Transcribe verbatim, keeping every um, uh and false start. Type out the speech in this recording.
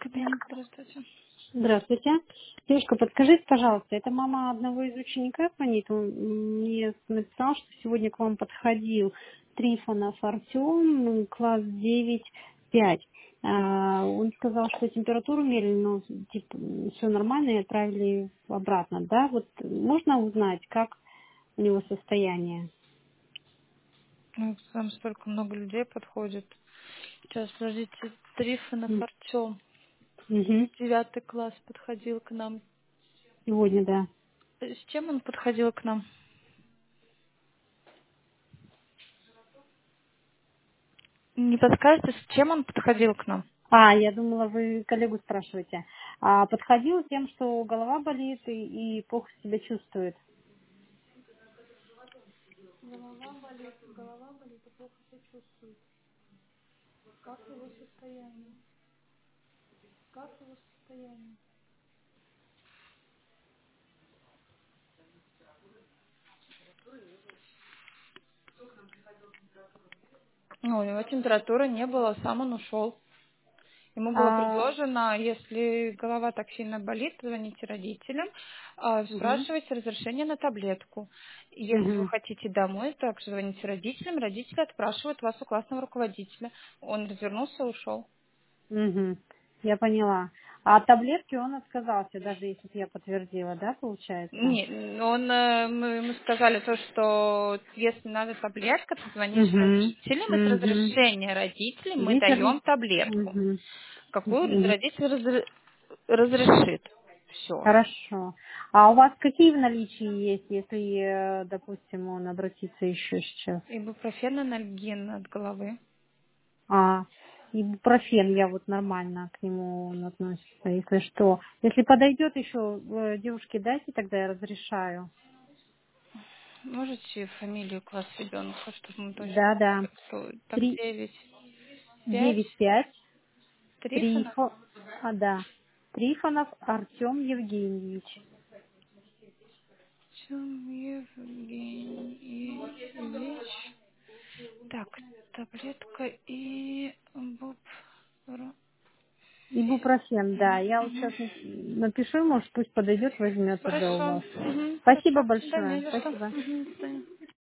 Кабинет, здравствуйте. Здравствуйте. Девушка, подскажите, пожалуйста, это мама одного из учеников звонит. Он мне написал, что сегодня к вам подходил Трифонов Артем, класс девять пять. А, Он сказал, что температуру мерили, но типа, все нормально и отправили обратно. Да, вот можно узнать, как у него состояние? Ну, там столько много людей подходит. Сейчас, подождите, Трифонов М, Артем. мгм. Девятый класс подходил к нам. Сегодня, да. Э, С чем он подходил к нам? Не подскажете, с чем он подходил к нам? А, я думала, вы коллегу спрашиваете. А, подходил тем, что голова болит и, и плохо себя чувствует. Голова болит, голова болит, и плохо себя чувствует. Как его состояние? Как его состояние? Ну, у него температуры не было, сам он ушел. Ему было А, предложено, если голова так сильно болит, звоните родителям, а, мгм, спрашивайте разрешение на таблетку. Если вы мгм, хотите домой, также звоните родителям, родители отпрашивают вас у классного руководителя. Он развернулся и ушел. мгм. Я поняла. А от таблетки он отказался, даже если б я подтвердила, да, получается? Нет, он, э, мы, мы сказали то, что если надо таблетка, то звонишь Угу. родителям, и с Угу. разрешения родителей мы Видите? даем таблетку, Угу. какую Угу. родитель разре- разрешит. Все. Хорошо. А у вас какие в наличии есть, если, э, допустим, он обратится еще сейчас? Ибупрофен, анальгин от головы. А, ибупрофен, я вот нормально к нему он относится, если что. Если подойдет еще, э, девушке дайте, тогда я разрешаю. Можете фамилию, класс ребенка, чтобы мы точно Да, да. могли. Так, Три, девять, пять, девять, пять, Трифонов. Трифо, а, да. Трифонов Артем Евгеньевич. Артем Евгеньевич. Так, таблетка и буб. Ибупрофен, да. Я вот Мгм. сейчас напишу, может, пусть подойдет, возьмет тогда у Хорошо. вас. Мгм. Спасибо Хорошо. Да, не большое. за что. Спасибо. Мгм. До свидания.